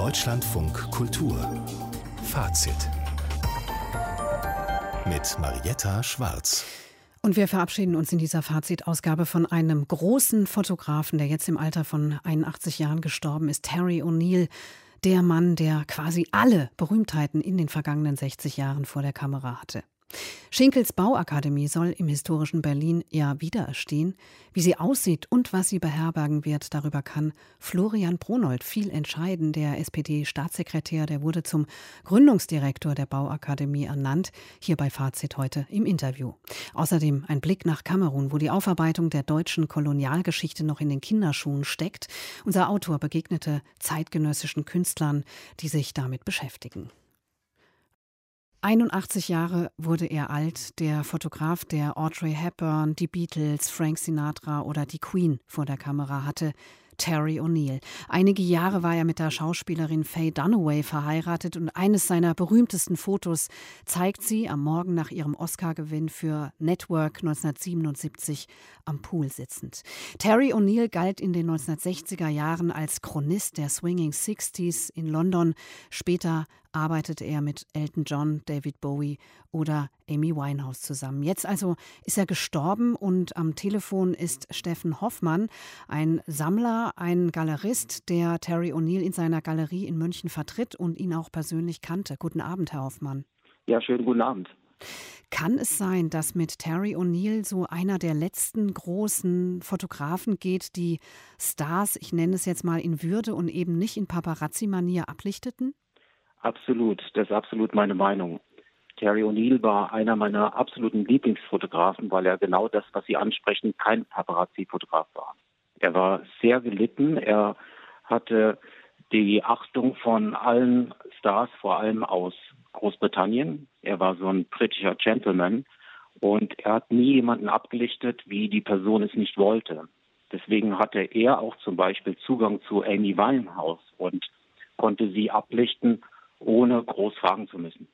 Deutschlandfunk Kultur Fazit mit Marietta Schwarz. Und wir verabschieden uns in dieser Fazitausgabe von einem großen Fotografen, der jetzt im Alter von 81 Jahren gestorben ist, Terry O'Neill. Der Mann, der quasi alle Berühmtheiten in den vergangenen 60 Jahren vor der Kamera hatte. Schinkels Bauakademie soll im historischen Berlin ja wiedererstehen. Wie sie aussieht und was sie beherbergen wird, darüber kann Florian Bronold viel entscheiden. Der SPD-Staatssekretär, der wurde zum Gründungsdirektor der Bauakademie ernannt. Hier bei Fazit heute im Interview. Außerdem ein Blick nach Kamerun, wo die Aufarbeitung der deutschen Kolonialgeschichte noch in den Kinderschuhen steckt. Unser Autor begegnete zeitgenössischen Künstlern, die sich damit beschäftigen. 81 Jahre wurde er alt, der Fotograf, der Audrey Hepburn, die Beatles, Frank Sinatra oder die Queen vor der Kamera hatte, Terry O'Neill. Einige Jahre war er mit der Schauspielerin Faye Dunaway verheiratet und eines seiner berühmtesten Fotos zeigt sie am Morgen nach ihrem Oscar-Gewinn für Network 1977 am Pool sitzend. Terry O'Neill galt in den 1960er Jahren als Chronist der Swinging Sixties in London. Später arbeitete er mit Elton John, David Bowie oder Amy Winehouse zusammen. Jetzt also ist er gestorben und am Telefon ist Steffen Hoffmann, ein Sammler, ein Galerist, der Terry O'Neill in seiner Galerie in München vertritt und ihn auch persönlich kannte. Guten Abend, Herr Hoffmann. Ja, schönen guten Abend. Kann es sein, dass mit Terry O'Neill so einer der letzten großen Fotografen geht, die Stars, ich nenne es jetzt mal in Würde und eben nicht in Paparazzi-Manier ablichteten? Absolut, das ist absolut meine Meinung. Terry O'Neill war einer meiner absoluten Lieblingsfotografen, weil er genau das, was Sie ansprechen, kein Paparazzi-Fotograf war. Er war sehr gelitten, er hatte die Achtung von allen Stars, vor allem aus Großbritannien. Er war so ein britischer Gentleman und er hat nie jemanden abgelichtet, wie die Person es nicht wollte. Deswegen hatte er auch zum Beispiel Zugang zu Amy Winehouse und konnte sie ablichten, ohne groß fragen zu müssen.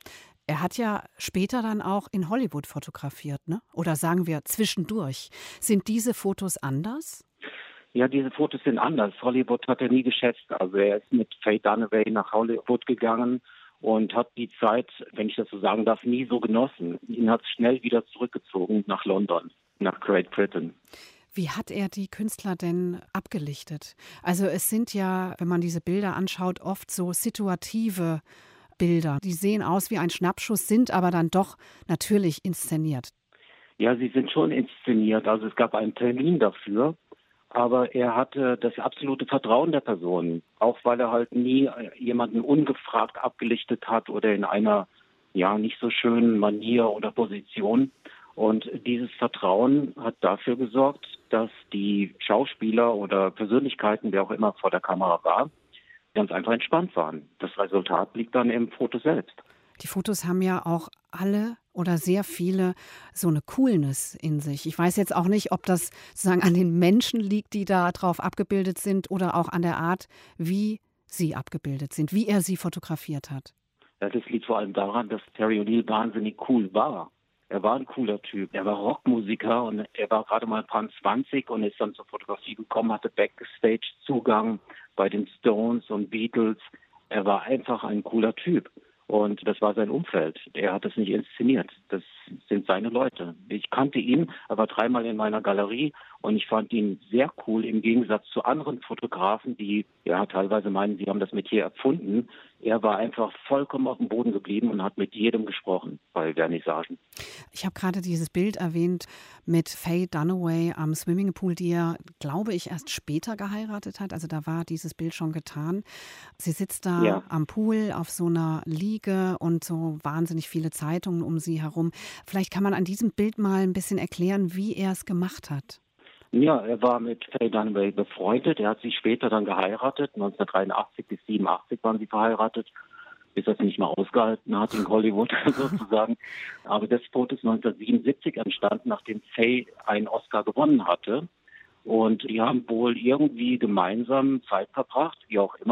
Er hat ja später dann auch in Hollywood fotografiert, ne? Oder sagen wir zwischendurch. Sind diese Fotos anders? Ja, diese Fotos sind anders. Hollywood hat er nie geschätzt. Also er ist mit Faye Dunaway nach Hollywood gegangen und hat die Zeit, wenn ich das so sagen darf, nie so genossen. Ihn hat es schnell wieder zurückgezogen nach London, nach Great Britain. Wie hat er die Künstler denn abgelichtet? Also es sind ja, wenn man diese Bilder anschaut, oft so situative Bilder. Die sehen aus wie ein Schnappschuss, sind aber dann doch natürlich inszeniert. Ja, sie sind schon inszeniert. Also es gab einen Termin dafür. Aber er hatte das absolute Vertrauen der Person. Auch weil er halt nie jemanden ungefragt abgelichtet hat oder in einer nicht so schönen Manier oder Position. Und dieses Vertrauen hat dafür gesorgt, dass die Schauspieler oder Persönlichkeiten, wer auch immer vor der Kamera war, ganz einfach entspannt waren. Das Resultat liegt dann im Foto selbst. Die Fotos haben ja auch alle oder sehr viele so eine Coolness in sich. Ich weiß jetzt auch nicht, ob das sozusagen an den Menschen liegt, die da drauf abgebildet sind oder auch an der Art, wie sie abgebildet sind, wie er sie fotografiert hat. Ja, das liegt vor allem daran, dass Terry O'Neill wahnsinnig cool war. Er war ein cooler Typ. Er war Rockmusiker und er war gerade mal 20 und ist dann zur Fotografie gekommen, hatte Backstage-Zugang bei den Stones und Beatles. Er war einfach ein cooler Typ. Und das war sein Umfeld. Er hat es nicht inszeniert. Das sind seine Leute. Ich kannte ihn, er war 3-mal in meiner Galerie und ich fand ihn sehr cool im Gegensatz zu anderen Fotografen, die teilweise meinen, sie haben das Metier erfunden. Er war einfach vollkommen auf dem Boden geblieben und hat mit jedem gesprochen bei Vernissagen. Ich habe gerade dieses Bild erwähnt mit Faye Dunaway am Swimmingpool, die er, glaube ich, erst später geheiratet hat. Also da war dieses Bild schon getan. Sie sitzt da am Pool auf so einer Liege und so wahnsinnig viele Zeitungen um sie herum. Vielleicht kann man an diesem Bild mal ein bisschen erklären, wie er es gemacht hat. Ja, er war mit Faye Dunaway befreundet. Er hat sie später dann geheiratet. 1983 bis 1987 waren sie verheiratet, bis er es nicht mehr ausgehalten hat in Hollywood sozusagen. Aber das Foto ist 1977 entstanden, nachdem Faye einen Oscar gewonnen hatte. Und die haben wohl irgendwie gemeinsam Zeit verbracht, wie auch immer,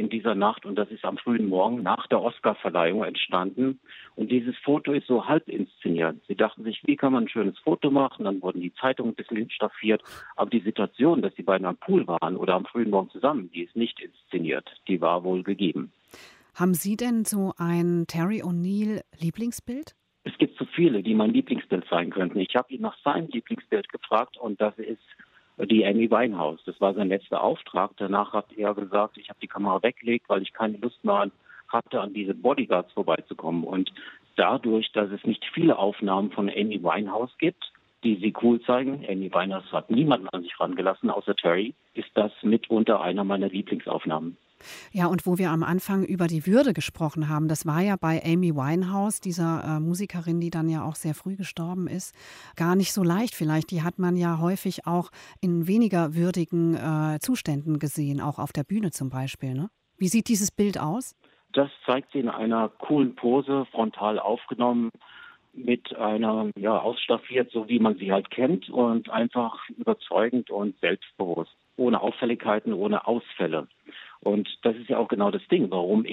in dieser Nacht und das ist am frühen Morgen nach der Oscarverleihung entstanden. Und dieses Foto ist so halb inszeniert. Sie dachten sich, wie kann man ein schönes Foto machen? Dann wurden die Zeitungen ein bisschen hinstaffiert. Aber die Situation, dass die beiden am Pool waren oder am frühen Morgen zusammen, die ist nicht inszeniert. Die war wohl gegeben. Haben Sie denn so ein Terry O'Neill Lieblingsbild? Es gibt so viele, die mein Lieblingsbild sein könnten. Ich habe ihn nach seinem Lieblingsbild gefragt und das ist die Amy Winehouse. Das war sein letzter Auftrag. Danach hat er gesagt, ich habe die Kamera weggelegt, weil ich keine Lust mehr hatte, an diese Bodyguards vorbeizukommen. Und dadurch, dass es nicht viele Aufnahmen von Amy Winehouse gibt, die sie cool zeigen, Amy Winehouse hat niemanden an sich rangelassen, außer Terry, ist das mitunter einer meiner Lieblingsaufnahmen. Ja, und wo wir am Anfang über die Würde gesprochen haben, das war ja bei Amy Winehouse, dieser Musikerin, die dann ja auch sehr früh gestorben ist, gar nicht so leicht vielleicht. Die hat man ja häufig auch in weniger würdigen Zuständen gesehen, auch auf der Bühne zum Beispiel, ne? Wie sieht dieses Bild aus? Das zeigt sie in einer coolen Pose, frontal aufgenommen, mit einer, ausstaffiert, so wie man sie halt kennt und einfach überzeugend und selbstbewusst, ohne Auffälligkeiten, ohne Ausfälle. Und das ist ja auch genau das Ding, warum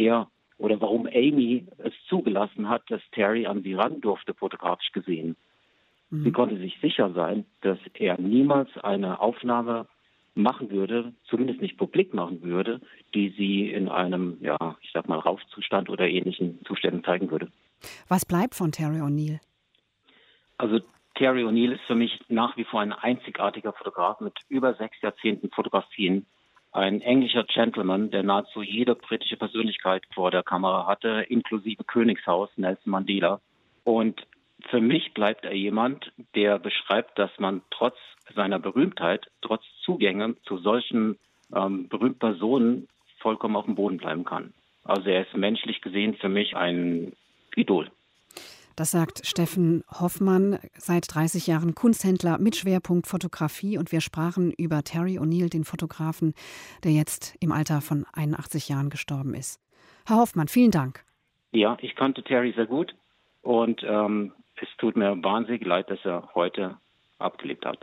Amy es zugelassen hat, dass Terry an sie ran durfte, fotografisch gesehen. Mhm. Sie konnte sich sicher sein, dass er niemals eine Aufnahme machen würde, zumindest nicht publik machen würde, die sie in einem, Rauschzustand oder ähnlichen Zuständen zeigen würde. Was bleibt von Terry O'Neill? Also Terry O'Neill ist für mich nach wie vor ein einzigartiger Fotograf mit über 6 Jahrzehnten Fotografien. Ein englischer Gentleman, der nahezu jede britische Persönlichkeit vor der Kamera hatte, inklusive Königshaus, Nelson Mandela. Und für mich bleibt er jemand, der beschreibt, dass man trotz seiner Berühmtheit, trotz Zugängen zu solchen berühmten Personen vollkommen auf dem Boden bleiben kann. Also er ist menschlich gesehen für mich ein Idol. Das sagt Steffen Hoffmann, seit 30 Jahren Kunsthändler mit Schwerpunkt Fotografie. Und wir sprachen über Terry O'Neill, den Fotografen, der jetzt im Alter von 81 Jahren gestorben ist. Herr Hoffmann, vielen Dank. Ja, ich kannte Terry sehr gut und es tut mir wahnsinnig leid, dass er heute abgelebt hat.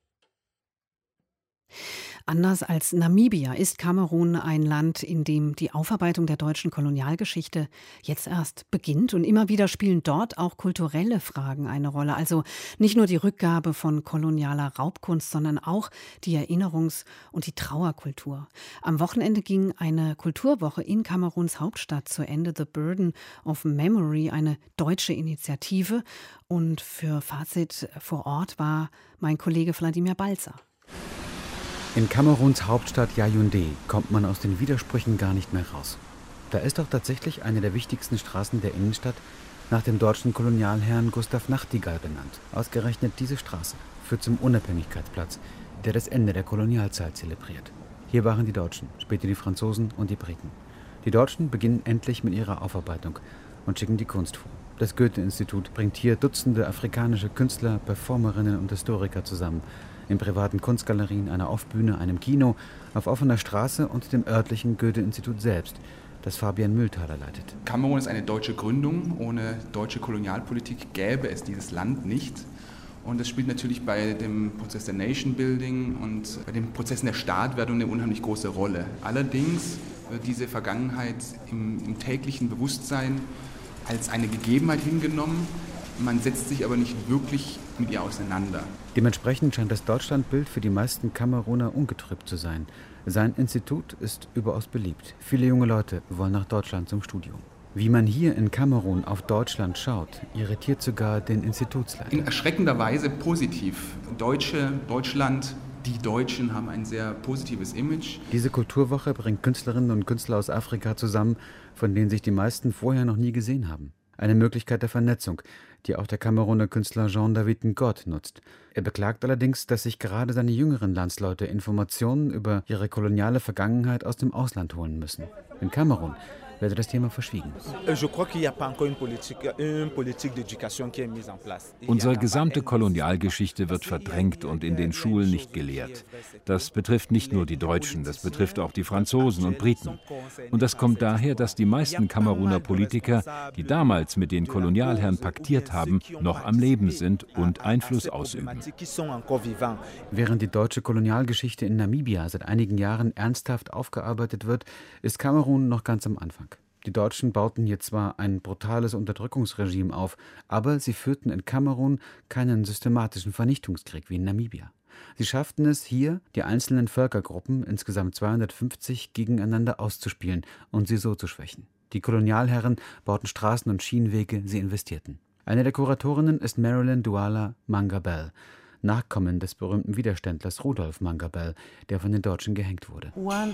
Anders als Namibia ist Kamerun ein Land, in dem die Aufarbeitung der deutschen Kolonialgeschichte jetzt erst beginnt. Und immer wieder spielen dort auch kulturelle Fragen eine Rolle. Also nicht nur die Rückgabe von kolonialer Raubkunst, sondern auch die Erinnerungs- und die Trauerkultur. Am Wochenende ging eine Kulturwoche in Kameruns Hauptstadt zu Ende. The Burden of Memory, eine deutsche Initiative. Und für Fazit vor Ort war mein Kollege Wladimir Balzer. In Kameruns Hauptstadt Yaoundé kommt man aus den Widersprüchen gar nicht mehr raus. Da ist doch tatsächlich eine der wichtigsten Straßen der Innenstadt nach dem deutschen Kolonialherrn Gustav Nachtigall benannt. Ausgerechnet diese Straße führt zum Unabhängigkeitsplatz, der das Ende der Kolonialzeit zelebriert. Hier waren die Deutschen, später die Franzosen und die Briten. Die Deutschen beginnen endlich mit ihrer Aufarbeitung und schicken die Kunst vor. Das Goethe-Institut bringt hier Dutzende afrikanische Künstler, Performerinnen und Historiker zusammen. In privaten Kunstgalerien, einer Aufbühne, einem Kino, auf offener Straße und dem örtlichen Goethe-Institut selbst, das Fabian Mühlthaler leitet. Kamerun ist eine deutsche Gründung. Ohne deutsche Kolonialpolitik gäbe es dieses Land nicht. Und das spielt natürlich bei dem Prozess der Nation Building und bei den Prozessen der Staatwerdung eine unheimlich große Rolle. Allerdings wird diese Vergangenheit im täglichen Bewusstsein als eine Gegebenheit hingenommen. Man setzt sich aber nicht wirklich mit ihr auseinander. Dementsprechend scheint das Deutschlandbild für die meisten Kameruner ungetrübt zu sein. Sein Institut ist überaus beliebt. Viele junge Leute wollen nach Deutschland zum Studium. Wie man hier in Kamerun auf Deutschland schaut, irritiert sogar den Institutsleiter. In erschreckender Weise positiv. Deutschland, die Deutschen haben ein sehr positives Image. Diese Kulturwoche bringt Künstlerinnen und Künstler aus Afrika zusammen, von denen sich die meisten vorher noch nie gesehen haben. Eine Möglichkeit der Vernetzung, die auch der Kameruner Künstler Jean-David Ngott nutzt. Er beklagt allerdings, dass sich gerade seine jüngeren Landsleute Informationen über ihre koloniale Vergangenheit aus dem Ausland holen müssen. In Kamerun werde das Thema verschwiegen. Unsere gesamte Kolonialgeschichte wird verdrängt und in den Schulen nicht gelehrt. Das betrifft nicht nur die Deutschen, das betrifft auch die Franzosen und Briten. Und das kommt daher, dass die meisten Kameruner Politiker, die damals mit den Kolonialherren paktiert haben, noch am Leben sind und Einfluss ausüben. Während die deutsche Kolonialgeschichte in Namibia seit einigen Jahren ernsthaft aufgearbeitet wird, ist Kamerun noch ganz am Anfang. Die Deutschen bauten hier zwar ein brutales Unterdrückungsregime auf, aber sie führten in Kamerun keinen systematischen Vernichtungskrieg wie in Namibia. Sie schafften es hier, die einzelnen Völkergruppen, insgesamt 250, gegeneinander auszuspielen und sie so zu schwächen. Die Kolonialherren bauten Straßen und Schienenwege, sie investierten. Eine der Kuratorinnen ist Marilyn Douala Mangabell, Nachkommen des berühmten Widerständlers Rudolf Mangabell, der von den Deutschen gehängt wurde.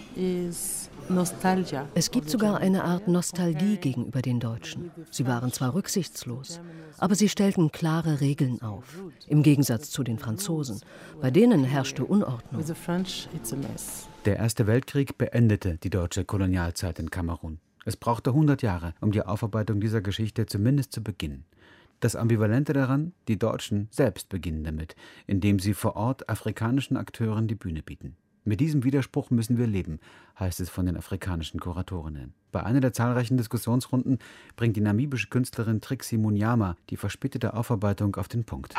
Es gibt sogar eine Art Nostalgie gegenüber den Deutschen. Sie waren zwar rücksichtslos, aber sie stellten klare Regeln auf, im Gegensatz zu den Franzosen. Bei denen herrschte Unordnung. Der Erste Weltkrieg beendete die deutsche Kolonialzeit in Kamerun. Es brauchte 100 Jahre, um die Aufarbeitung dieser Geschichte zumindest zu beginnen. Das Ambivalente daran, die Deutschen selbst beginnen damit, indem sie vor Ort afrikanischen Akteuren die Bühne bieten. Mit diesem Widerspruch müssen wir leben, heißt es von den afrikanischen Kuratorinnen. Bei einer der zahlreichen Diskussionsrunden bringt die namibische Künstlerin Trixie Munyama die verspätete Aufarbeitung auf den Punkt.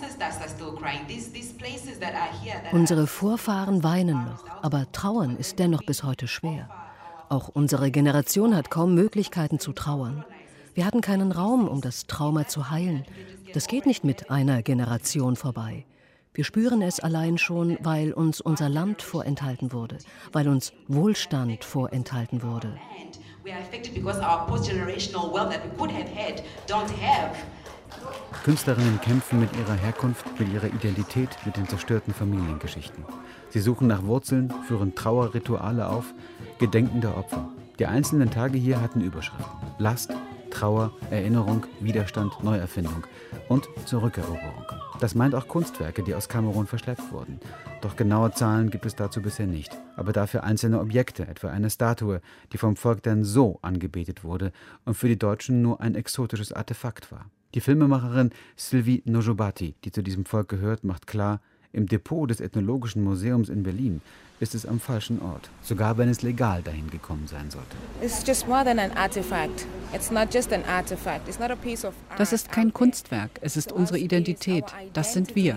Unsere Vorfahren weinen noch, aber trauern ist dennoch bis heute schwer. Auch unsere Generation hat kaum Möglichkeiten zu trauern. Wir hatten keinen Raum, um das Trauma zu heilen. Das geht nicht mit einer Generation vorbei. Wir spüren es allein schon, weil uns unser Land vorenthalten wurde, weil uns Wohlstand vorenthalten wurde. Künstlerinnen kämpfen mit ihrer Herkunft, mit ihrer Identität, mit den zerstörten Familiengeschichten. Sie suchen nach Wurzeln, führen Trauerrituale auf, gedenken der Opfer. Die einzelnen Tage hier hatten Überschriften: Last, Trauer, Erinnerung, Widerstand, Neuerfindung und Zurückeroberung. Das meint auch Kunstwerke, die aus Kamerun verschleppt wurden. Doch genaue Zahlen gibt es dazu bisher nicht. Aber dafür einzelne Objekte, etwa eine Statue, die vom Volk dann so angebetet wurde und für die Deutschen nur ein exotisches Artefakt war. Die Filmemacherin Sylvie Nojobati, die zu diesem Volk gehört, macht klar, im Depot des Ethnologischen Museums in Berlin ist es am falschen Ort, sogar wenn es legal dahin gekommen sein sollte. Das ist kein Kunstwerk, es ist unsere Identität, das sind wir.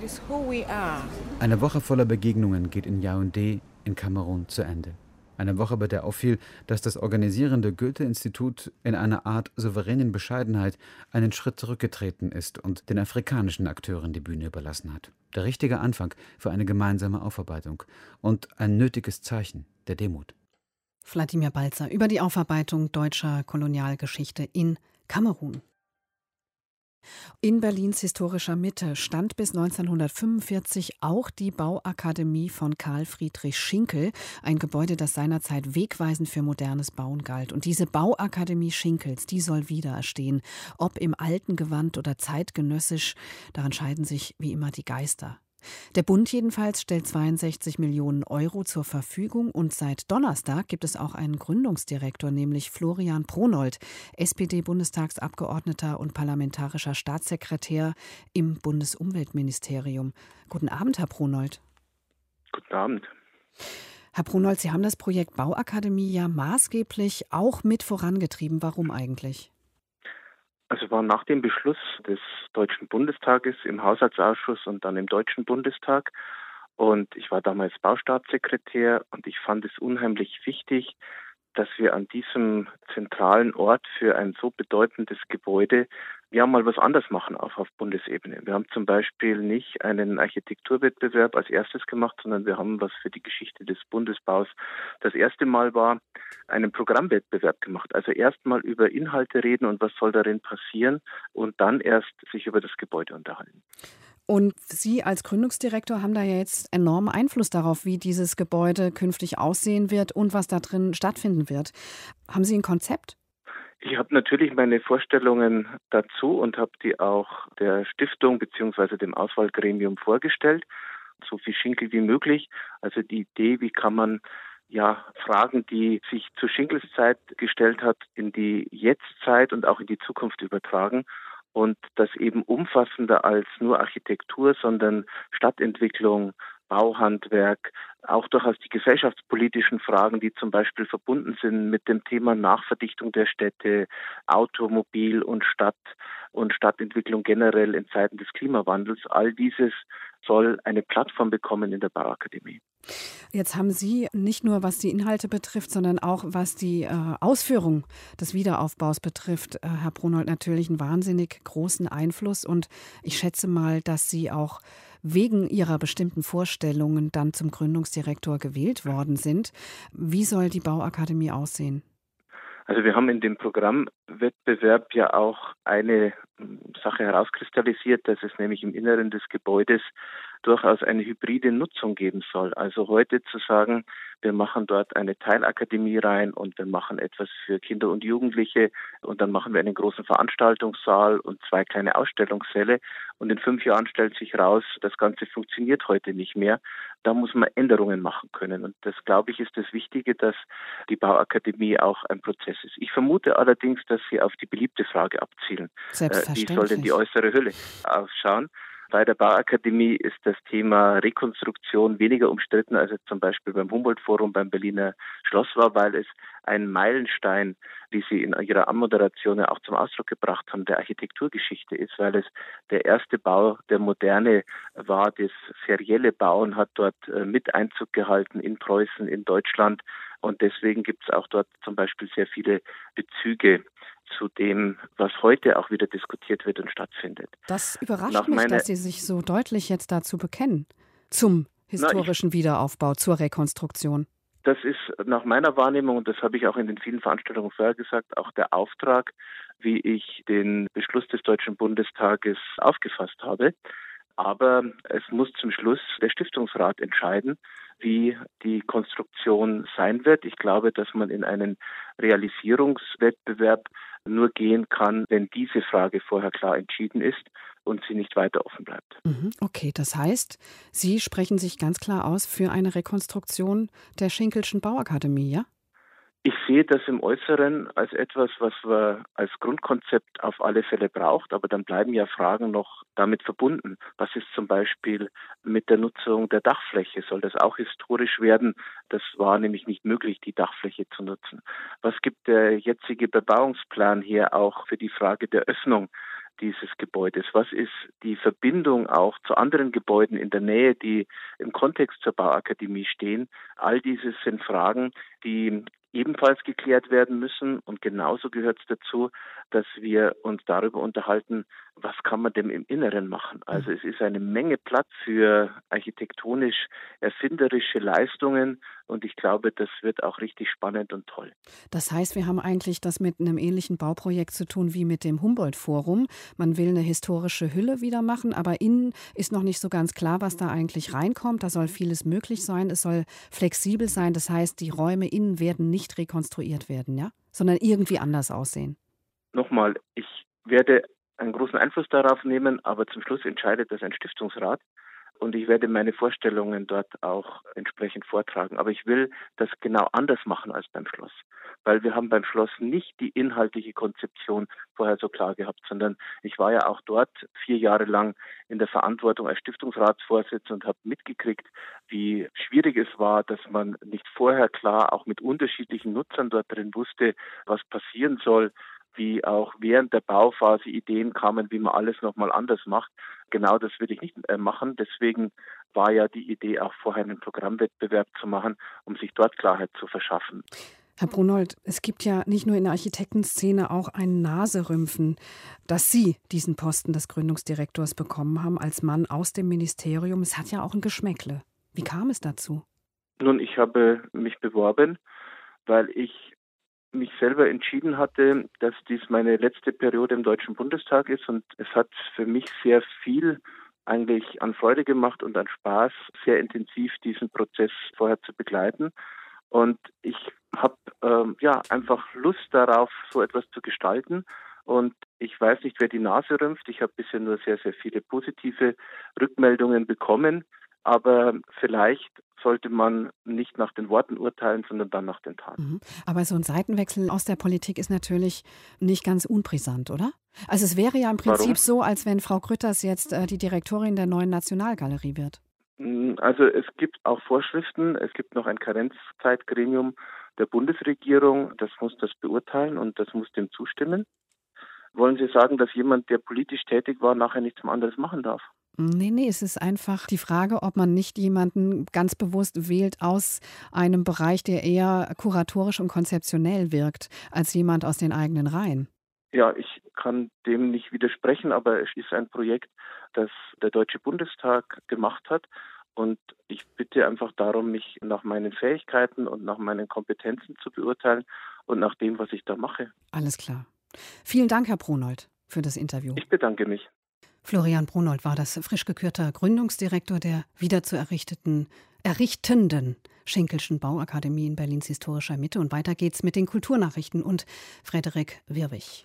Eine Woche voller Begegnungen geht in Yaoundé in Kamerun zu Ende. Eine Woche, bei der auffiel, dass das organisierende Goethe-Institut in einer Art souveränen Bescheidenheit einen Schritt zurückgetreten ist und den afrikanischen Akteuren die Bühne überlassen hat. Der richtige Anfang für eine gemeinsame Aufarbeitung und ein nötiges Zeichen der Demut. Wladimir Balzer über die Aufarbeitung deutscher Kolonialgeschichte in Kamerun. In Berlins historischer Mitte stand bis 1945 auch die Bauakademie von Karl Friedrich Schinkel, ein Gebäude, das seinerzeit wegweisend für modernes Bauen galt. Und diese Bauakademie Schinkels, die soll wieder erstehen, ob im alten Gewand oder zeitgenössisch, daran scheiden sich wie immer die Geister. Der Bund jedenfalls stellt 62 Millionen Euro zur Verfügung und seit Donnerstag gibt es auch einen Gründungsdirektor, nämlich Florian Pronold, SPD-Bundestagsabgeordneter und parlamentarischer Staatssekretär im Bundesumweltministerium. Guten Abend, Herr Pronold. Guten Abend. Herr Pronold, Sie haben das Projekt Bauakademie ja maßgeblich auch mit vorangetrieben. Warum eigentlich? Also war nach dem Beschluss des Deutschen Bundestages im Haushaltsausschuss und dann im Deutschen Bundestag. Und ich war damals Baustaatssekretär und ich fand es unheimlich wichtig, dass wir an diesem zentralen Ort für ein so bedeutendes Gebäude mal was anders machen auf Bundesebene. Wir haben zum Beispiel nicht einen Architekturwettbewerb als erstes gemacht, sondern wir haben, was für die Geschichte des Bundesbaus das erste Mal war, einen Programmwettbewerb gemacht. Also erstmal über Inhalte reden und was soll darin passieren und dann erst sich über das Gebäude unterhalten. Und Sie als Gründungsdirektor haben da ja jetzt enormen Einfluss darauf, wie dieses Gebäude künftig aussehen wird und was da drin stattfinden wird. Haben Sie ein Konzept? Ich habe natürlich meine Vorstellungen dazu und habe die auch der Stiftung bzw. dem Auswahlgremium vorgestellt, so viel Schinkel wie möglich. Also die Idee, wie kann man Fragen, die sich zur Schinkels-Zeit gestellt hat, in die Jetztzeit und auch in die Zukunft übertragen. Und das eben umfassender als nur Architektur, sondern Stadtentwicklung, Bauhandwerk, auch durchaus die gesellschaftspolitischen Fragen, die zum Beispiel verbunden sind mit dem Thema Nachverdichtung der Städte, Automobil und Stadt und Stadtentwicklung generell in Zeiten des Klimawandels. All dieses soll eine Plattform bekommen in der Bauakademie. Jetzt haben Sie nicht nur, was die Inhalte betrifft, sondern auch, was die Ausführung des Wiederaufbaus betrifft, Herr Brunold, natürlich einen wahnsinnig großen Einfluss. Und ich schätze mal, dass Sie auch wegen Ihrer bestimmten Vorstellungen dann zum Gründungsdirektor gewählt worden sind. Wie soll die Bauakademie aussehen? Also wir haben in dem Programmwettbewerb ja auch eine Sache herauskristallisiert, dass es nämlich im Inneren des Gebäudes durchaus eine hybride Nutzung geben soll. Also heute zu sagen, wir machen dort eine Teilakademie rein und wir machen etwas für Kinder und Jugendliche und dann machen wir einen großen Veranstaltungssaal und 2 kleine Ausstellungssäle und in 5 Jahren stellt sich raus, das Ganze funktioniert heute nicht mehr. Da muss man Änderungen machen können und das, glaube ich, ist das Wichtige, dass die Bauakademie auch ein Prozess ist. Ich vermute allerdings, dass Sie auf die beliebte Frage abzielen. Wie soll denn die äußere Hülle ausschauen? Bei der Bauakademie ist das Thema Rekonstruktion weniger umstritten, als es zum Beispiel beim Humboldt-Forum beim Berliner Schloss war, weil es ein Meilenstein, wie Sie in Ihrer Anmoderation ja auch zum Ausdruck gebracht haben, der Architekturgeschichte ist, weil es der erste Bau der Moderne war. Das serielle Bauen hat dort mit Einzug gehalten in Preußen, in Deutschland. Und deswegen gibt es auch dort zum Beispiel sehr viele Bezüge zu dem, was heute auch wieder diskutiert wird und stattfindet. Das überrascht mich, dass Sie sich so deutlich jetzt dazu bekennen, zum historischen Wiederaufbau, zur Rekonstruktion. Das ist nach meiner Wahrnehmung, und das habe ich auch in den vielen Veranstaltungen vorher gesagt, auch der Auftrag, wie ich den Beschluss des Deutschen Bundestages aufgefasst habe. Aber es muss zum Schluss der Stiftungsrat entscheiden, wie die Konstruktion sein wird. Ich glaube, dass man in einen Realisierungswettbewerb nur gehen kann, wenn diese Frage vorher klar entschieden ist und sie nicht weiter offen bleibt. Okay, das heißt, Sie sprechen sich ganz klar aus für eine Rekonstruktion der Schinkelschen Bauakademie, ja? Ich sehe das im Äußeren als etwas, was man als Grundkonzept auf alle Fälle braucht, aber dann bleiben ja Fragen noch damit verbunden. Was ist zum Beispiel mit der Nutzung der Dachfläche? Soll das auch historisch werden? Das war nämlich nicht möglich, die Dachfläche zu nutzen. Was gibt der jetzige Bebauungsplan hier auch für die Frage der Öffnung dieses Gebäudes? Was ist die Verbindung auch zu anderen Gebäuden in der Nähe, die im Kontext zur Bauakademie stehen? All dieses sind Fragen, die ebenfalls geklärt werden müssen. Und genauso gehört es dazu, dass wir uns darüber unterhalten, was kann man denn im Inneren machen. Also es ist eine Menge Platz für architektonisch erfinderische Leistungen und ich glaube, das wird auch richtig spannend und toll. Das heißt, wir haben eigentlich das mit einem ähnlichen Bauprojekt zu tun wie mit dem Humboldt-Forum. Man will eine historische Hülle wieder machen, aber innen ist noch nicht so ganz klar, was da eigentlich reinkommt. Da soll vieles möglich sein, es soll flexibel sein. Das heißt, die Räume innen werden nicht rekonstruiert werden, ja, sondern irgendwie anders aussehen. Nochmal, ich werde einen großen Einfluss darauf nehmen, aber zum Schluss entscheidet das ein Stiftungsrat und ich werde meine Vorstellungen dort auch entsprechend vortragen. Aber ich will das genau anders machen als beim Schloss, weil wir haben beim Schloss nicht die inhaltliche Konzeption vorher so klar gehabt, sondern ich war ja auch dort 4 Jahre lang in der Verantwortung als Stiftungsratsvorsitzender und habe mitgekriegt, wie schwierig es war, dass man nicht vorher klar auch mit unterschiedlichen Nutzern dort drin wusste, was passieren soll, wie auch während der Bauphase Ideen kamen, wie man alles nochmal anders macht. Genau das will ich nicht machen. Deswegen war ja die Idee auch vorher einen Programmwettbewerb zu machen, um sich dort Klarheit zu verschaffen. Herr Brunold, es gibt ja nicht nur in der Architektenszene auch ein Naserümpfen, dass Sie diesen Posten des Gründungsdirektors bekommen haben als Mann aus dem Ministerium. Es hat ja auch ein Geschmäckle. Wie kam es dazu? Nun, ich habe mich beworben, weil ich mich selber entschieden hatte, dass dies meine letzte Periode im Deutschen Bundestag ist und es hat für mich sehr viel eigentlich an Freude gemacht und an Spaß, sehr intensiv diesen Prozess vorher zu begleiten. Und ich habe einfach Lust darauf, so etwas zu gestalten. Und ich weiß nicht, wer die Nase rümpft. Ich habe bisher nur sehr, sehr viele positive Rückmeldungen bekommen. aber vielleicht sollte man nicht nach den Worten urteilen, sondern dann nach den Taten. Aber so ein Seitenwechsel aus der Politik ist natürlich nicht ganz unbrisant, oder? Also es wäre ja im Prinzip so, als wenn Frau Grütters jetzt die Direktorin der neuen Nationalgalerie wird. Also es gibt auch Vorschriften, es gibt noch ein Karenzzeitgremium der Bundesregierung, das muss das beurteilen und das muss dem zustimmen. Wollen Sie sagen, dass jemand, der politisch tätig war, nachher nichts mehr anderes machen darf? Nee, es ist einfach die Frage, ob man nicht jemanden ganz bewusst wählt aus einem Bereich, der eher kuratorisch und konzeptionell wirkt, als jemand aus den eigenen Reihen. Ja, ich kann dem nicht widersprechen, aber es ist ein Projekt, das der Deutsche Bundestag gemacht hat. Und ich bitte einfach darum, mich nach meinen Fähigkeiten und nach meinen Kompetenzen zu beurteilen und nach dem, was ich da mache. Alles klar. Vielen Dank, Herr Brunold, für das Interview. Ich bedanke mich. Florian Brunold war das frisch gekürter Gründungsdirektor der wieder zu errichtenden Schinkelschen Bauakademie in Berlins historischer Mitte. Und weiter geht's mit den Kulturnachrichten und Frederik Wirwig.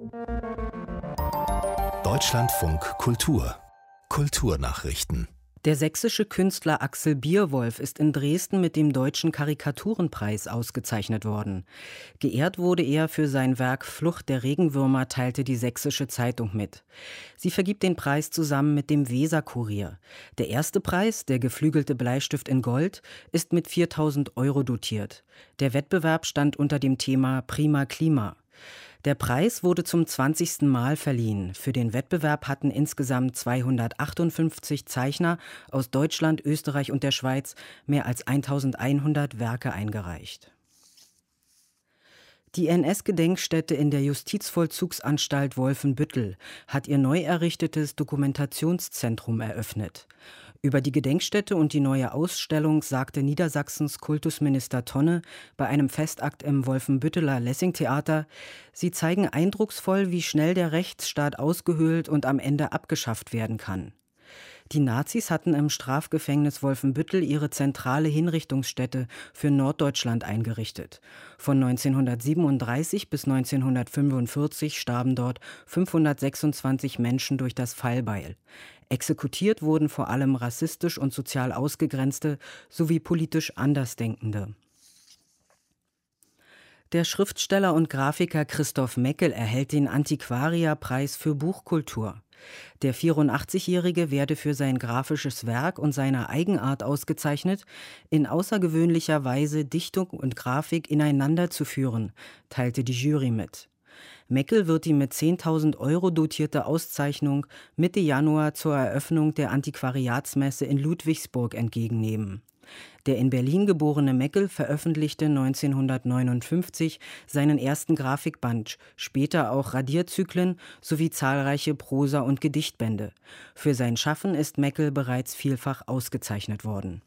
Deutschlandfunk Kultur. Kulturnachrichten. Der sächsische Künstler Axel Bierwolf ist in Dresden mit dem Deutschen Karikaturenpreis ausgezeichnet worden. Geehrt wurde er für sein Werk Flucht der Regenwürmer, teilte die Sächsische Zeitung mit. Sie vergibt den Preis zusammen mit dem Weser-Kurier. Der erste Preis, der geflügelte Bleistift in Gold, ist mit 4.000 € dotiert. Der Wettbewerb stand unter dem Thema Prima Klima. Der Preis wurde zum 20. Mal verliehen. Für den Wettbewerb hatten insgesamt 258 Zeichner aus Deutschland, Österreich und der Schweiz mehr als 1100 Werke eingereicht. Die NS-Gedenkstätte in der Justizvollzugsanstalt Wolfenbüttel hat ihr neu errichtetes Dokumentationszentrum eröffnet. Über die Gedenkstätte und die neue Ausstellung sagte Niedersachsens Kultusminister Tonne bei einem Festakt im Wolfenbütteler Lessing-Theater: Sie zeigen eindrucksvoll, wie schnell der Rechtsstaat ausgehöhlt und am Ende abgeschafft werden kann. Die Nazis hatten im Strafgefängnis Wolfenbüttel ihre zentrale Hinrichtungsstätte für Norddeutschland eingerichtet. Von 1937 bis 1945 starben dort 526 Menschen durch das Fallbeil. Exekutiert wurden vor allem rassistisch und sozial Ausgegrenzte sowie politisch Andersdenkende. Der Schriftsteller und Grafiker Christoph Meckel erhält den Antiquaria-Preis für Buchkultur. Der 84-Jährige werde für sein grafisches Werk und seine Eigenart ausgezeichnet, in außergewöhnlicher Weise Dichtung und Grafik ineinander zu führen, teilte die Jury mit. Meckel wird die mit 10.000 € dotierte Auszeichnung Mitte Januar zur Eröffnung der Antiquariatsmesse in Ludwigsburg entgegennehmen. Der in Berlin geborene Meckel veröffentlichte 1959 seinen ersten Grafikband, später auch Radierzyklen sowie zahlreiche Prosa- und Gedichtbände. Für sein Schaffen ist Meckel bereits vielfach ausgezeichnet worden.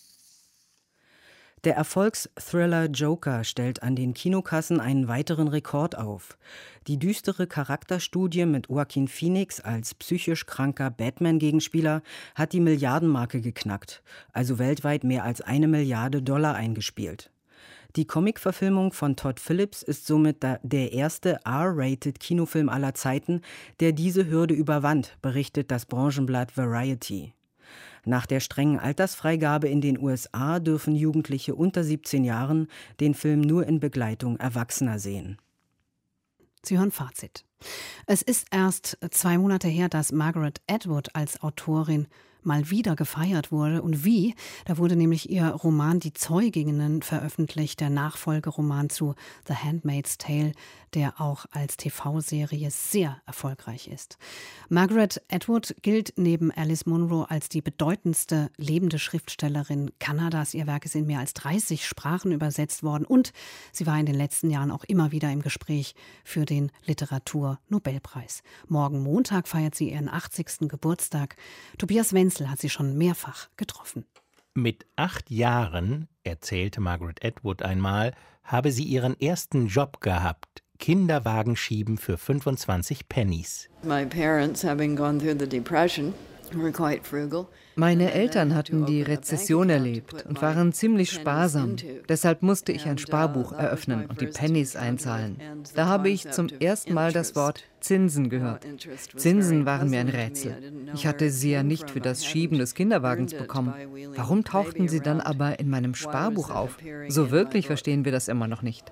Der Erfolgsthriller Joker stellt an den Kinokassen einen weiteren Rekord auf. Die düstere Charakterstudie mit Joaquin Phoenix als psychisch kranker Batman-Gegenspieler hat die Milliardenmarke geknackt, also weltweit mehr als $1 Milliarde eingespielt. Die Comic-Verfilmung von Todd Phillips ist somit der erste R-rated Kinofilm aller Zeiten, der diese Hürde überwand, berichtet das Branchenblatt Variety. Nach der strengen Altersfreigabe in den USA dürfen Jugendliche unter 17 Jahren den Film nur in Begleitung Erwachsener sehen. Sie hören Fazit. Es ist erst 2 Monate her, dass Margaret Atwood als Autorin mal wieder gefeiert wurde. Und wie? Da wurde nämlich ihr Roman Die Zeuginnen veröffentlicht, der Nachfolgeroman zu The Handmaid's Tale, der auch als TV-Serie sehr erfolgreich ist. Margaret Atwood gilt neben Alice Munro als die bedeutendste lebende Schriftstellerin Kanadas. Ihr Werk ist in mehr als 30 Sprachen übersetzt worden und sie war in den letzten Jahren auch immer wieder im Gespräch für den Literatur-Nobelpreis. Morgen Montag feiert sie ihren 80. Geburtstag. Tobias Wenzel hat sie schon mehrfach getroffen. Mit 8 Jahren, erzählte Margaret Atwood einmal, habe sie ihren ersten Job gehabt: Kinderwagen schieben für 25 Pennies. My parents, having gone through the Depression, Meine Eltern hatten die Rezession erlebt und waren ziemlich sparsam. Deshalb musste ich ein Sparbuch eröffnen und die Pennies einzahlen. Da habe ich zum ersten Mal das Wort Zinsen gehört. Zinsen waren mir ein Rätsel. Ich hatte sie ja nicht für das Schieben des Kinderwagens bekommen. Warum tauchten sie dann aber in meinem Sparbuch auf? So wirklich verstehen wir das immer noch nicht.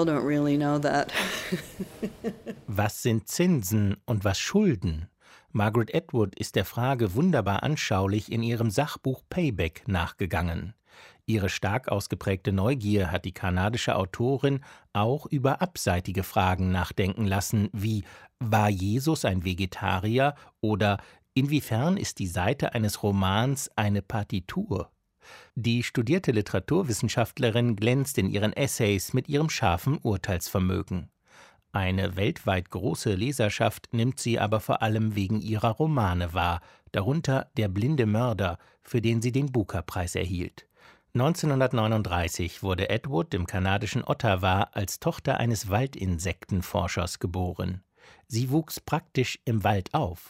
Was sind Zinsen und was Schulden? Margaret Atwood ist der Frage wunderbar anschaulich in ihrem Sachbuch Payback nachgegangen. Ihre stark ausgeprägte Neugier hat die kanadische Autorin auch über abseitige Fragen nachdenken lassen, wie: War Jesus ein Vegetarier oder inwiefern ist die Seite eines Romans eine Partitur? Die studierte Literaturwissenschaftlerin glänzt in ihren Essays mit ihrem scharfen Urteilsvermögen. Eine weltweit große Leserschaft nimmt sie aber vor allem wegen ihrer Romane wahr, darunter Der blinde Mörder, für den sie den Booker-Preis erhielt. 1939 wurde Atwood im kanadischen Ottawa als Tochter eines Waldinsektenforschers geboren. Sie wuchs praktisch im Wald auf.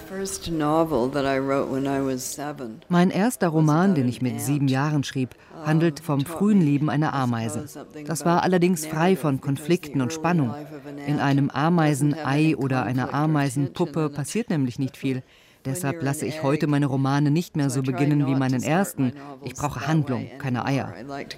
Mein erster Roman, den ich mit 7 Jahren schrieb, handelt vom frühen Leben einer Ameise. Das war allerdings frei von Konflikten und Spannung. In einem Ameisenei oder einer Ameisenpuppe passiert nämlich nicht viel. Deshalb lasse ich heute meine Romane nicht mehr so beginnen wie meinen ersten. Ich brauche Handlung, keine Eier.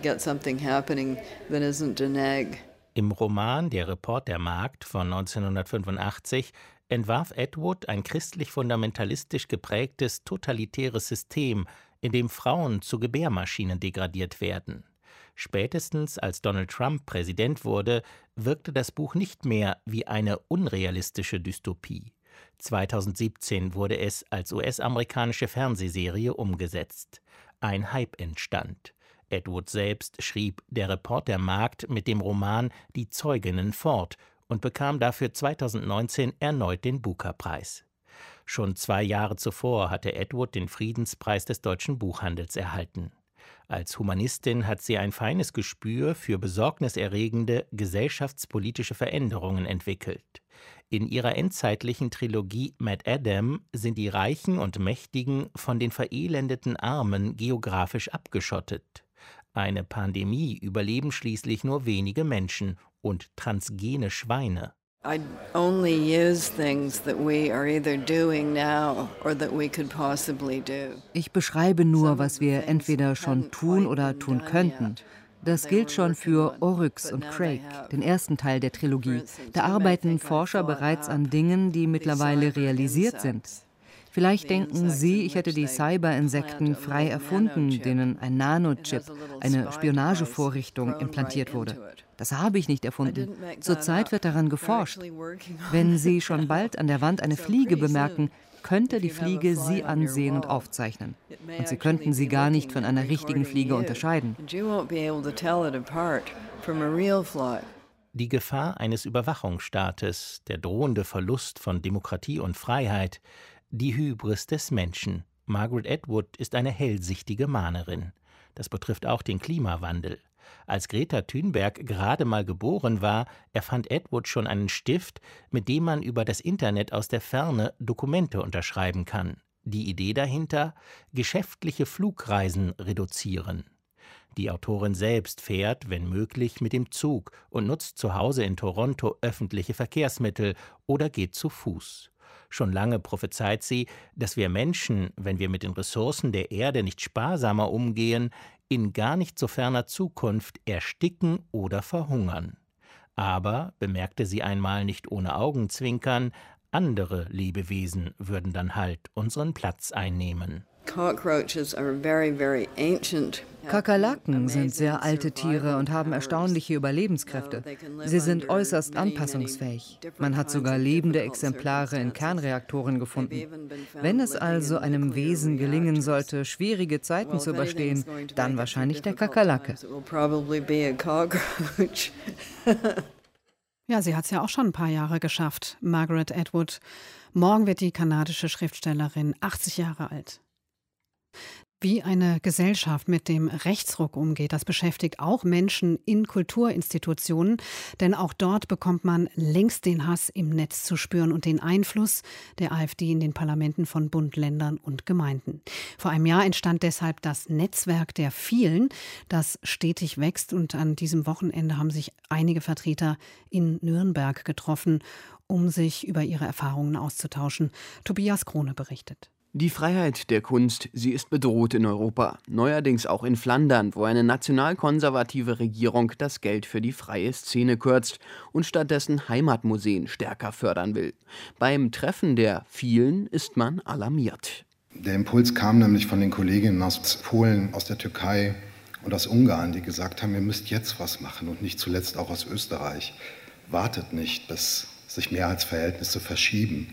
Im Roman Der Reportermarkt von 1985 entwarf Atwood ein christlich-fundamentalistisch geprägtes totalitäres System, in dem Frauen zu Gebärmaschinen degradiert werden. Spätestens als Donald Trump Präsident wurde, wirkte das Buch nicht mehr wie eine unrealistische Dystopie. 2017 wurde es als US-amerikanische Fernsehserie umgesetzt. Ein Hype entstand. Atwood selbst schrieb Der Reportermarkt mit dem Roman Die Zeuginnen fort und bekam dafür 2019 erneut den Booker-Preis. Schon 2 Jahre zuvor hatte Atwood den Friedenspreis des deutschen Buchhandels erhalten. Als Humanistin hat sie ein feines Gespür für besorgniserregende gesellschaftspolitische Veränderungen entwickelt. In ihrer endzeitlichen Trilogie Mad Adam sind die Reichen und Mächtigen von den verelendeten Armen geografisch abgeschottet. Eine Pandemie überleben schließlich nur wenige Menschen und transgene Schweine. Ich beschreibe nur, was wir entweder schon tun oder tun könnten. Das gilt schon für Oryx und Craig, den ersten Teil der Trilogie. Da arbeiten Forscher bereits an Dingen, die mittlerweile realisiert sind. Vielleicht denken Sie, ich hätte die Cyberinsekten frei erfunden, denen ein Nanochip, eine Spionagevorrichtung implantiert wurde. Das habe ich nicht erfunden. Zurzeit wird daran geforscht. Wenn Sie schon bald an der Wand eine Fliege bemerken, könnte die Fliege Sie ansehen und aufzeichnen. Und Sie könnten sie gar nicht von einer richtigen Fliege unterscheiden. Die Gefahr eines Überwachungsstaates, der drohende Verlust von Demokratie und Freiheit, die Hybris des Menschen. Margaret Atwood ist eine hellsichtige Mahnerin. Das betrifft auch den Klimawandel. Als Greta Thunberg gerade mal geboren war, erfand Atwood schon einen Stift, mit dem man über das Internet aus der Ferne Dokumente unterschreiben kann. Die Idee dahinter: geschäftliche Flugreisen reduzieren. Die Autorin selbst fährt, wenn möglich, mit dem Zug und nutzt zu Hause in Toronto öffentliche Verkehrsmittel oder geht zu Fuß. Schon lange prophezeit sie, dass wir Menschen, wenn wir mit den Ressourcen der Erde nicht sparsamer umgehen, in gar nicht so ferner Zukunft ersticken oder verhungern. Aber, bemerkte sie einmal nicht ohne Augenzwinkern, andere Lebewesen würden dann halt unseren Platz einnehmen. Kakerlaken sind sehr alte Tiere und haben erstaunliche Überlebenskräfte. Sie sind äußerst anpassungsfähig. Man hat sogar lebende Exemplare in Kernreaktoren gefunden. Wenn es also einem Wesen gelingen sollte, schwierige Zeiten zu überstehen, dann wahrscheinlich der Kakerlake. Ja, sie hat es ja auch schon ein paar Jahre geschafft, Margaret Atwood. Morgen wird die kanadische Schriftstellerin 80 Jahre alt. Wie eine Gesellschaft mit dem Rechtsruck umgeht, das beschäftigt auch Menschen in Kulturinstitutionen. Denn auch dort bekommt man längst den Hass im Netz zu spüren und den Einfluss der AfD in den Parlamenten von Bund, Ländern und Gemeinden. Vor einem Jahr entstand deshalb das Netzwerk der Vielen, das stetig wächst. Und an diesem Wochenende haben sich einige Vertreter in Nürnberg getroffen, um sich über ihre Erfahrungen auszutauschen. Tobias Krone berichtet. Die Freiheit der Kunst, sie ist bedroht in Europa. Neuerdings auch in Flandern, wo eine nationalkonservative Regierung das Geld für die freie Szene kürzt und stattdessen Heimatmuseen stärker fördern will. Beim Treffen der Vielen ist man alarmiert. Der Impuls kam nämlich von den Kolleginnen aus Polen, aus der Türkei und aus Ungarn, die gesagt haben, ihr müsst jetzt was machen, und nicht zuletzt auch aus Österreich. Wartet nicht, bis sich Mehrheitsverhältnisse verschieben.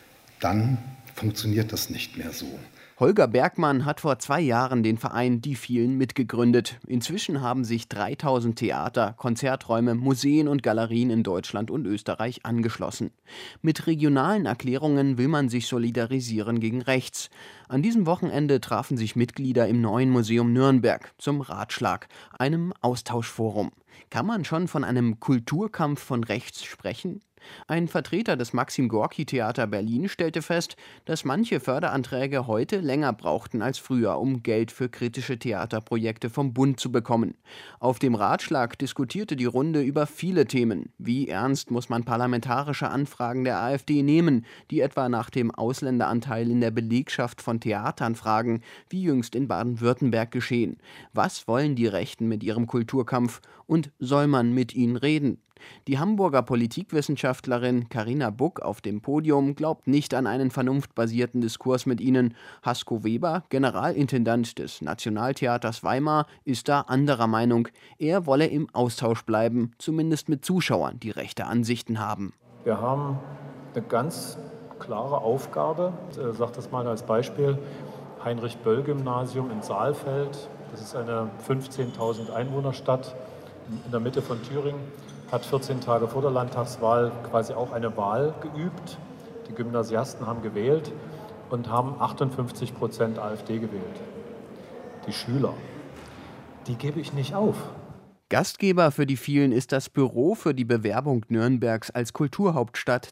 Dann funktioniert das nicht mehr so. Holger Bergmann hat vor 2 Jahren den Verein Die Vielen mitgegründet. Inzwischen haben sich 3000 Theater, Konzerträume, Museen und Galerien in Deutschland und Österreich angeschlossen. Mit regionalen Erklärungen will man sich solidarisieren gegen rechts. An diesem Wochenende trafen sich Mitglieder im Neuen Museum Nürnberg zum Ratschlag, einem Austauschforum. Kann man schon von einem Kulturkampf von rechts sprechen? Ein Vertreter des Maxim-Gorki-Theater Berlin stellte fest, dass manche Förderanträge heute länger brauchten als früher, um Geld für kritische Theaterprojekte vom Bund zu bekommen. Auf dem Ratschlag diskutierte die Runde über viele Themen. Wie ernst muss man parlamentarische Anfragen der AfD nehmen, die etwa nach dem Ausländeranteil in der Belegschaft von Theatern fragen, wie jüngst in Baden-Württemberg geschehen? Was wollen die Rechten mit ihrem Kulturkampf und soll man mit ihnen reden? Die Hamburger Politikwissenschaftlerin Carina Buck auf dem Podium glaubt nicht an einen vernunftbasierten Diskurs mit ihnen. Hasko Weber, Generalintendant des Nationaltheaters Weimar, ist da anderer Meinung. Er wolle im Austausch bleiben, zumindest mit Zuschauern, die rechte Ansichten haben. Wir haben eine ganz klare Aufgabe. Ich sage das mal als Beispiel. Heinrich-Böll-Gymnasium in Saalfeld. Das ist eine 15.000 Einwohnerstadt in der Mitte von Thüringen. Hat 14 Tage vor der Landtagswahl quasi auch eine Wahl geübt. Die Gymnasiasten haben gewählt und haben 58% AfD gewählt. Die Schüler, die gebe ich nicht auf. Gastgeber für die Vielen ist das Büro für die Bewerbung Nürnbergs als Kulturhauptstadt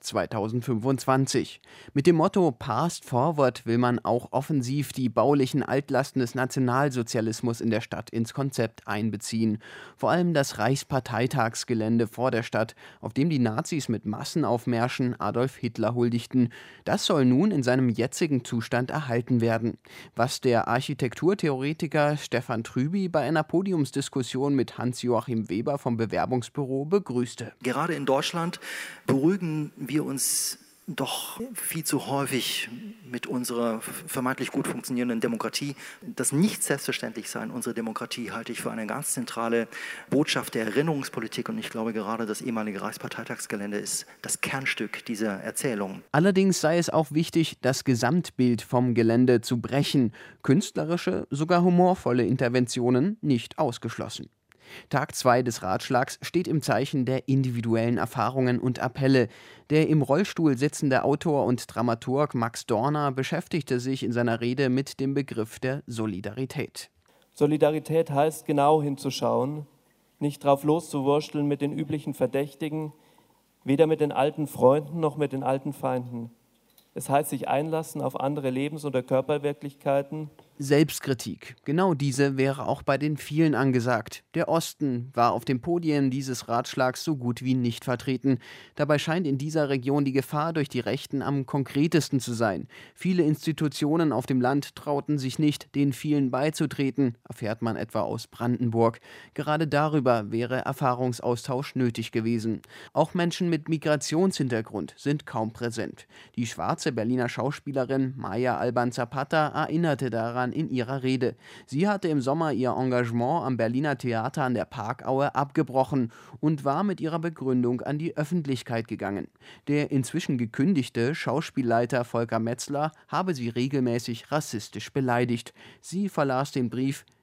2025. Mit dem Motto Past Forward will man auch offensiv die baulichen Altlasten des Nationalsozialismus in der Stadt ins Konzept einbeziehen. Vor allem das Reichsparteitagsgelände vor der Stadt, auf dem die Nazis mit Massenaufmärschen Adolf Hitler huldigten. Das soll nun in seinem jetzigen Zustand erhalten werden. Was der Architekturtheoretiker Stefan Trüby bei einer Podiumsdiskussion mit Hans-Joachim Weber vom Bewerbungsbüro begrüßte. Gerade in Deutschland beruhigen wir uns doch viel zu häufig mit unserer vermeintlich gut funktionierenden Demokratie. Das Nicht-Selbstverständlich-Sein unserer Demokratie halte ich für eine ganz zentrale Botschaft der Erinnerungspolitik, und ich glaube, gerade das ehemalige Reichsparteitagsgelände ist das Kernstück dieser Erzählung. Allerdings sei es auch wichtig, das Gesamtbild vom Gelände zu brechen. Künstlerische, sogar humorvolle Interventionen nicht ausgeschlossen. Tag 2 des Ratschlags steht im Zeichen der individuellen Erfahrungen und Appelle. Der im Rollstuhl sitzende Autor und Dramaturg Max Dorner beschäftigte sich in seiner Rede mit dem Begriff der Solidarität. Solidarität heißt, genau hinzuschauen, nicht drauf loszuwursteln mit den üblichen Verdächtigen, weder mit den alten Freunden noch mit den alten Feinden. Es heißt, sich einlassen auf andere Lebens- oder Körperwirklichkeiten. Selbstkritik, genau diese wäre auch bei den Vielen angesagt. Der Osten war auf den Podien dieses Ratschlags so gut wie nicht vertreten. Dabei scheint in dieser Region die Gefahr durch die Rechten am konkretesten zu sein. Viele Institutionen auf dem Land trauten sich nicht, den Vielen beizutreten, erfährt man etwa aus Brandenburg. Gerade darüber wäre Erfahrungsaustausch nötig gewesen. Auch Menschen mit Migrationshintergrund sind kaum präsent. Die schwarze Berliner Schauspielerin Maya Alban-Zapata erinnerte daran in ihrer Rede. Sie hatte im Sommer ihr Engagement am Berliner Theater an der Parkaue abgebrochen und war mit ihrer Begründung an die Öffentlichkeit gegangen. Der inzwischen gekündigte Schauspielleiter Volker Metzler habe sie regelmäßig rassistisch beleidigt. Sie verlas den Brief: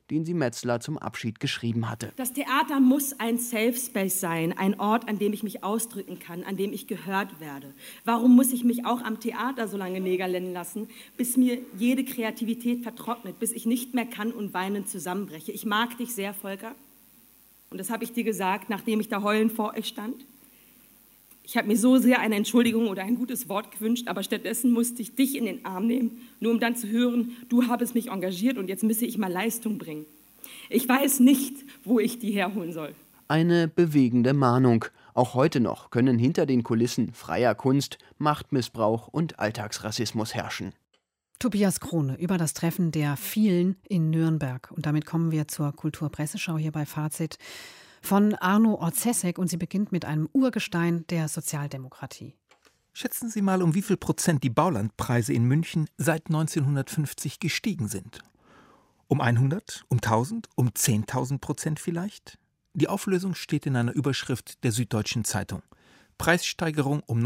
den sie Metzler zum Abschied geschrieben hatte. Das Theater muss ein Safe Space sein, ein Ort, an dem ich mich ausdrücken kann, an dem ich gehört werde. Warum muss ich mich auch am Theater so lange negerlennen lassen, bis mir jede Kreativität vertrocknet, bis ich nicht mehr kann und weinend zusammenbreche? Ich mag dich sehr, Volker. Und das habe ich dir gesagt, nachdem ich da heulend vor euch stand. Ich habe mir so sehr eine Entschuldigung oder ein gutes Wort gewünscht, aber stattdessen musste ich dich in den Arm nehmen, nur um dann zu hören, du habest mich engagiert und jetzt müsse ich mal Leistung bringen. Ich weiß nicht, wo ich die herholen soll. Eine bewegende Mahnung. Auch heute noch können hinter den Kulissen freier Kunst Machtmissbrauch und Alltagsrassismus herrschen. Tobias Krone über das Treffen der vielen in Nürnberg. Und damit kommen wir zur Kulturpresseschau hier bei Fazit von Arno Orzesek, und sie beginnt mit einem Urgestein der Sozialdemokratie. Schätzen Sie mal, um wie viel Prozent die Baulandpreise in München seit 1950 gestiegen sind. Um 100, um 1000, um 10.000% vielleicht? Die Auflösung steht in einer Überschrift der Süddeutschen Zeitung. Preissteigerung um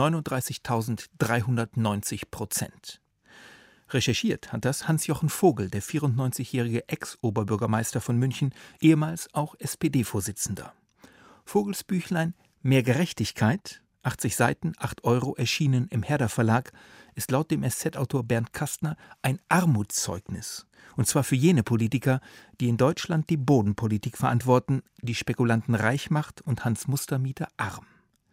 39.390%. Recherchiert hat das Hans-Jochen Vogel, der 94-jährige Ex-Oberbürgermeister von München, ehemals auch SPD-Vorsitzender. Vogels Büchlein Mehr Gerechtigkeit, 80 Seiten, 8 €, erschienen im Herder Verlag, ist laut dem SZ-Autor Bernd Kastner ein Armutszeugnis. Und zwar für jene Politiker, die in Deutschland die Bodenpolitik verantworten, die Spekulanten reich macht und Hans Mustermieter arm.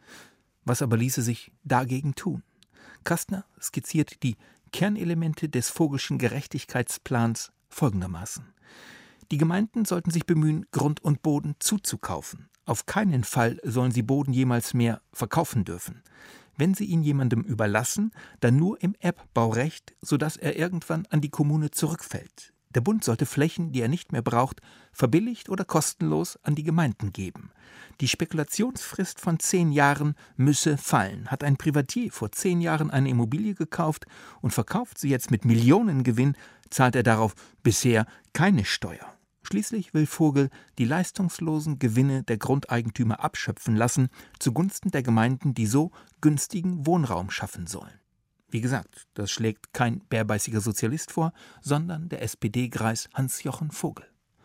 Was aber ließe sich dagegen tun? Kastner skizziert die Kernelemente des Vogelschen Gerechtigkeitsplans folgendermaßen. Die Gemeinden sollten sich bemühen, Grund und Boden zuzukaufen. Auf keinen Fall sollen sie Boden jemals mehr verkaufen dürfen. Wenn sie ihn jemandem überlassen, dann nur im Erbbaurecht, sodass er irgendwann an die Kommune zurückfällt. Der Bund sollte Flächen, die er nicht mehr braucht, verbilligt oder kostenlos an die Gemeinden geben. Die Spekulationsfrist von 10 Jahren müsse fallen. Hat ein Privatier vor 10 Jahren eine Immobilie gekauft und verkauft sie jetzt mit Millionengewinn, zahlt er darauf bisher keine Steuer. Schließlich will Vogel die leistungslosen Gewinne der Grundeigentümer abschöpfen lassen, zugunsten der Gemeinden, die so günstigen Wohnraum schaffen sollen. Wie gesagt, das schlägt kein bärbeißiger Sozialist vor, sondern der SPD-Greis Hans-Jochen Vogel.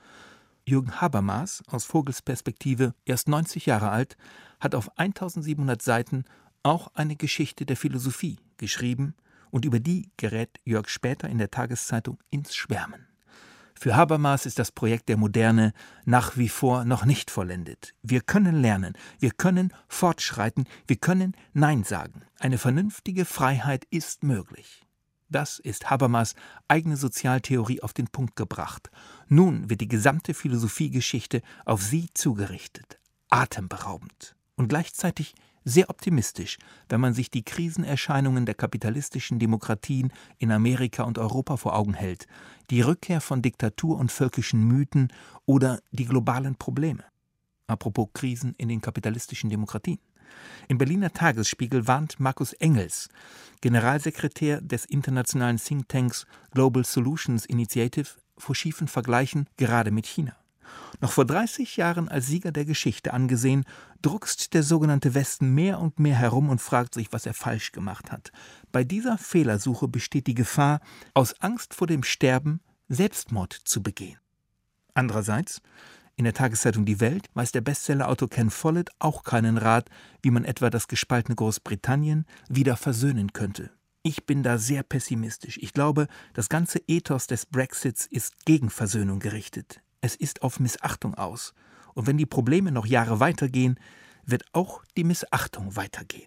Jürgen Habermas, aus Vogels Perspektive erst 90 Jahre alt, hat auf 1700 Seiten auch eine Geschichte der Philosophie geschrieben, und über die gerät Jörg später in der Tageszeitung ins Schwärmen. Für Habermas ist das Projekt der Moderne nach wie vor noch nicht vollendet. Wir können lernen, wir können fortschreiten, wir können Nein sagen. Eine vernünftige Freiheit ist möglich. Das ist Habermas' eigene Sozialtheorie auf den Punkt gebracht. Nun wird die gesamte Philosophiegeschichte auf sie zugerichtet. Atemberaubend und gleichzeitig sehr optimistisch, wenn man sich die Krisenerscheinungen der kapitalistischen Demokratien in Amerika und Europa vor Augen hält, die Rückkehr von Diktatur und völkischen Mythen oder die globalen Probleme. Apropos Krisen in den kapitalistischen Demokratien. Im Berliner Tagesspiegel warnt Markus Engels, Generalsekretär des internationalen Thinktanks Global Solutions Initiative, vor schiefen Vergleichen gerade mit China. Noch vor 30 Jahren als Sieger der Geschichte angesehen, druckst der sogenannte Westen mehr und mehr herum und fragt sich, was er falsch gemacht hat. Bei dieser Fehlersuche besteht die Gefahr, aus Angst vor dem Sterben Selbstmord zu begehen. Andererseits, in der Tageszeitung Die Welt weiß der Bestsellerautor Ken Follett auch keinen Rat, wie man etwa das gespaltene Großbritannien wieder versöhnen könnte. Ich bin da sehr pessimistisch. Ich glaube, das ganze Ethos des Brexits ist gegen Versöhnung gerichtet. Es ist auf Missachtung aus. Und wenn die Probleme noch Jahre weitergehen, wird auch die Missachtung weitergehen.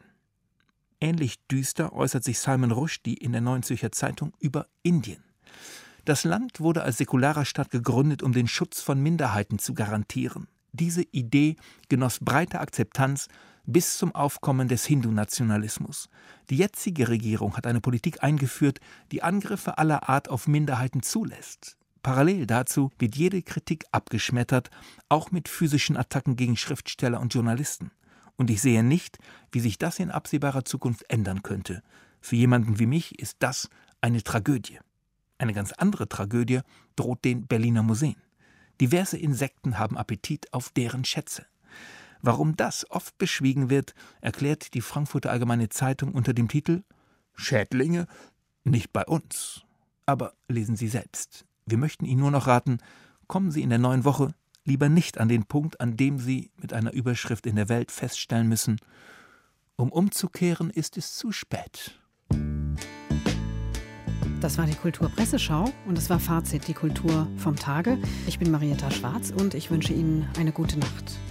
Ähnlich düster äußert sich Salman Rushdie in der Neuen Zürcher Zeitung über Indien. Das Land wurde als säkularer Staat gegründet, um den Schutz von Minderheiten zu garantieren. Diese Idee genoss breite Akzeptanz bis zum Aufkommen des Hindu-Nationalismus. Die jetzige Regierung hat eine Politik eingeführt, die Angriffe aller Art auf Minderheiten zulässt. Parallel dazu wird jede Kritik abgeschmettert, auch mit physischen Attacken gegen Schriftsteller und Journalisten. Und ich sehe nicht, wie sich das in absehbarer Zukunft ändern könnte. Für jemanden wie mich ist das eine Tragödie. Eine ganz andere Tragödie droht den Berliner Museen. Diverse Insekten haben Appetit auf deren Schätze. Warum das oft beschwiegen wird, erklärt die Frankfurter Allgemeine Zeitung unter dem Titel »Schädlinge? Nicht bei uns«. Aber lesen Sie selbst. Wir möchten Ihnen nur noch raten, kommen Sie in der neuen Woche lieber nicht an den Punkt, an dem Sie mit einer Überschrift in der Welt feststellen müssen: Um umzukehren, ist es zu spät. Das war die Kulturpresseschau und es war Fazit, die Kultur vom Tage. Ich bin Marietta Schwarz und ich wünsche Ihnen eine gute Nacht.